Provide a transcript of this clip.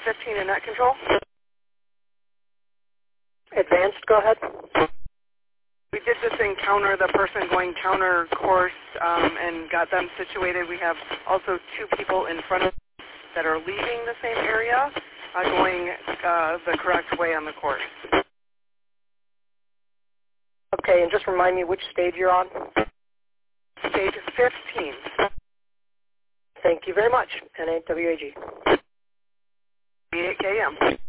15 in net control. Advanced, go ahead. We did this encounter, the person going counter course, and got them situated. We have also 2 people in front of us that are leaving the same area, going the correct way on the course. Okay, and just remind me which stage you're on. Stage 15. Thank you very much. NAWAG. 8 km.